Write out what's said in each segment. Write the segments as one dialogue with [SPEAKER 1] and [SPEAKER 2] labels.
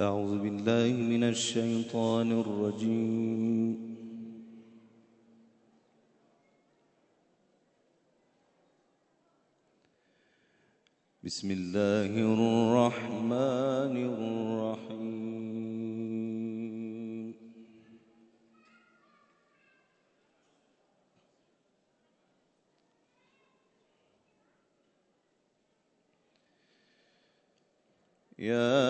[SPEAKER 1] أعوذ بالله من الشيطان الرجيم. بسم الله الرحمن الرحيم. يا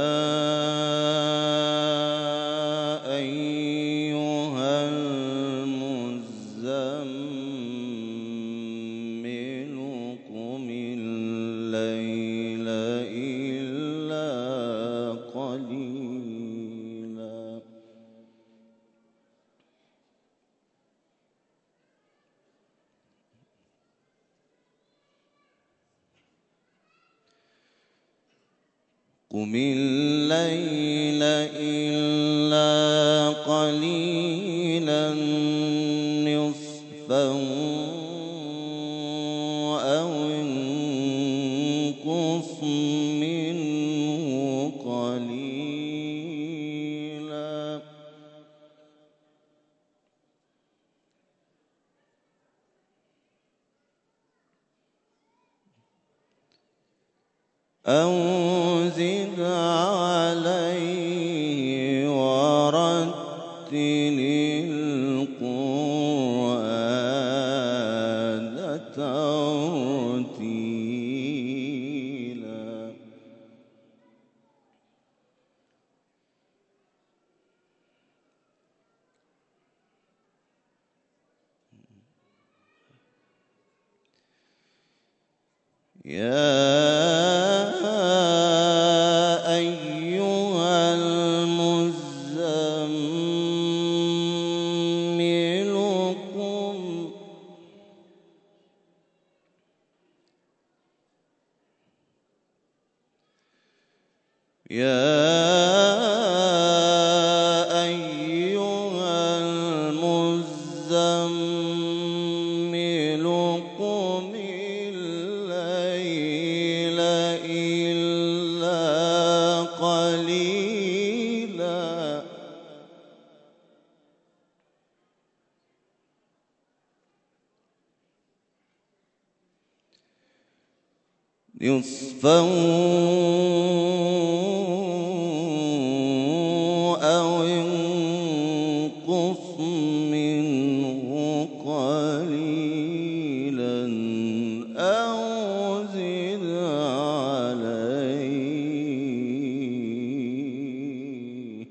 [SPEAKER 1] أيها المزمل قم الليل إلا قليلا قم الليل إلا قليلا نصفه أو انقص منه قليلا أو زد عليه ورتل القرآن ترتيلا يا أيها المزمل قم الليل إلا قليلا نصفه أو انقص منه قليلا أو زد عليه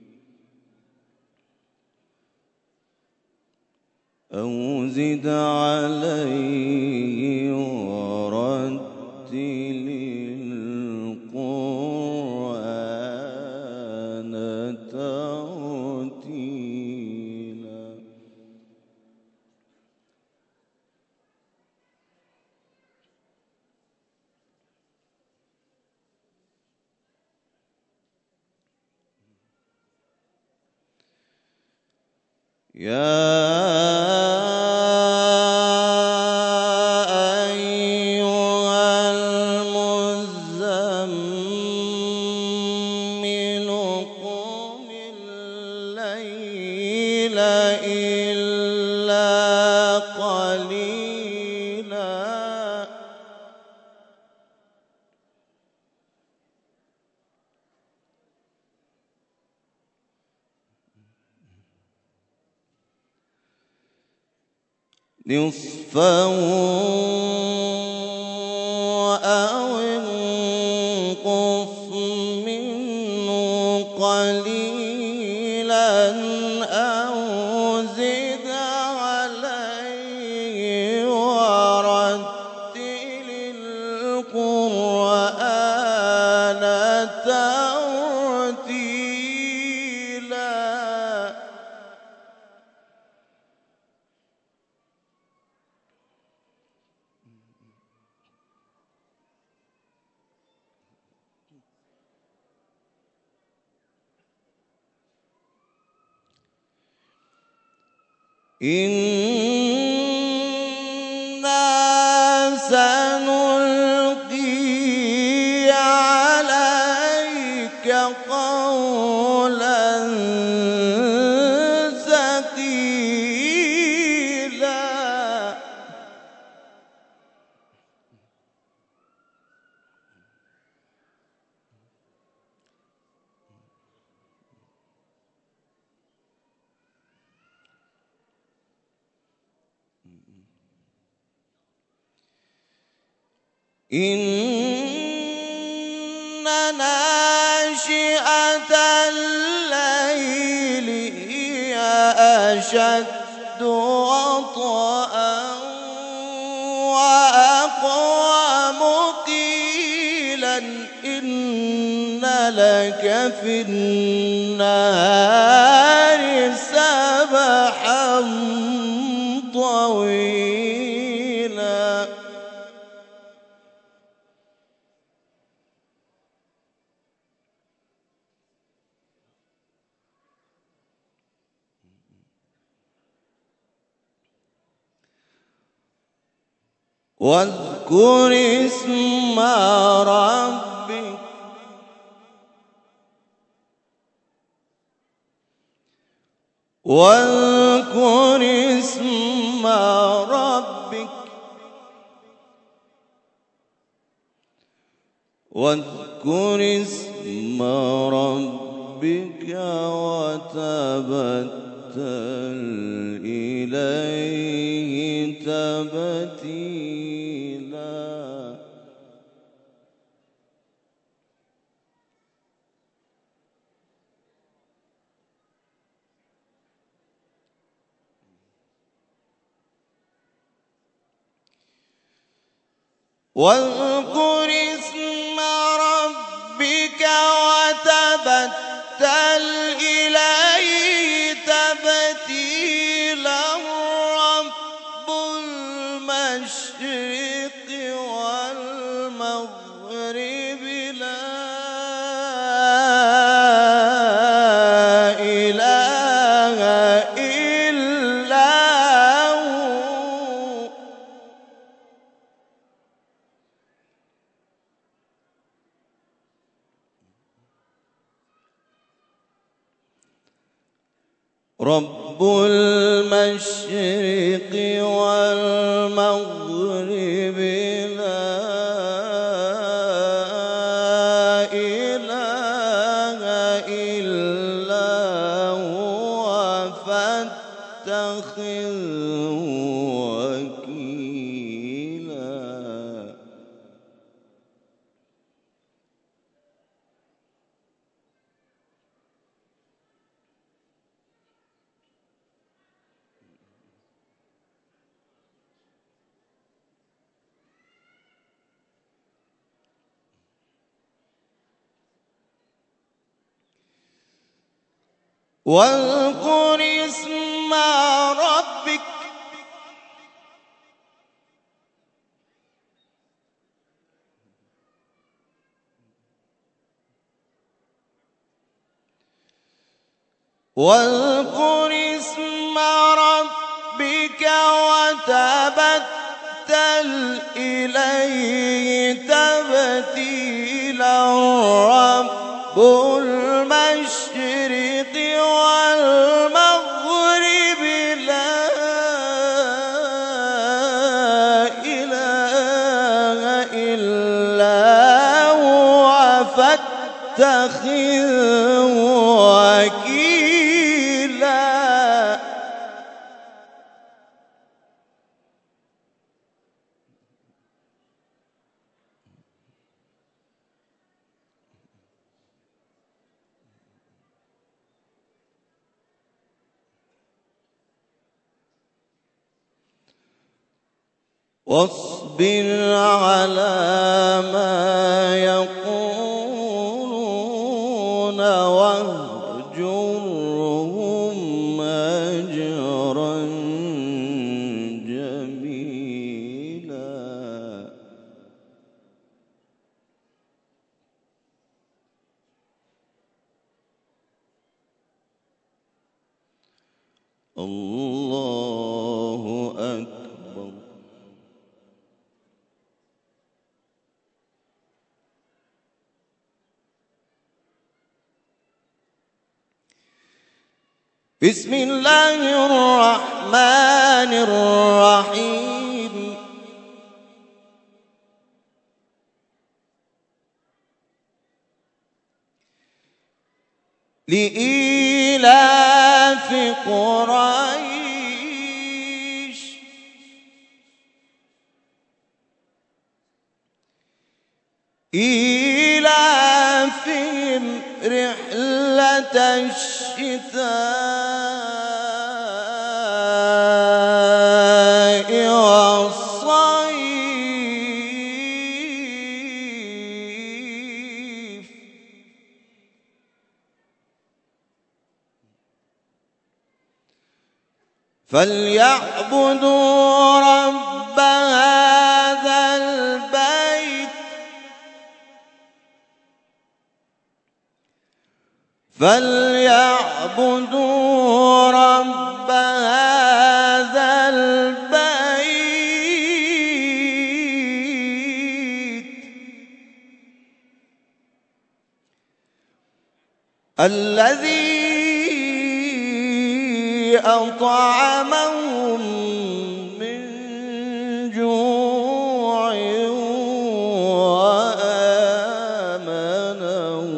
[SPEAKER 1] ورتل القرآن ترتيلا إلا قليلا نصفه أو انقص منه قليلا أو زد عليه ورتل القرآن ترتيلا إنا سنلقي عليك قولا ثقيلا. إن ناشئة الليل هي أشد وطئا وأقوم قيلا. إن لك في النهار سبحا طويلا. واذكر اسم ربك واذكر اسم ربك واذكر اسم ربك وتبتل إليه تبتيلا. واذكر اسم ربك وتبتل إليه تبتيلا. رب المشرق والمغرب لا إله إلا هو. رب المشرق والمغرب لا إله إلا هو فاتخذه وكيلا. واذكر اسم ربك واذكر اسم ربك وتبتل إليه تبتيلا. رب المشرق والمغرب لا إله إلا هو فاتخذه وكيلا. واصبر على ما يقولون واهجرهم هجرا جميلا. الله أكبر. بسم الله الرحمن الرحيم لإيلاف قريش إيلافهم رحلة الشتاء والصيف فليعبدوا رب هذا البيت فليعبدوا رب هذا البيت الذي أطعمهم من جوع وآمنهم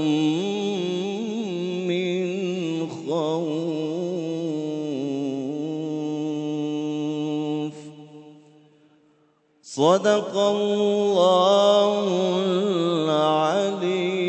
[SPEAKER 1] من خوف. صدق الله العليم.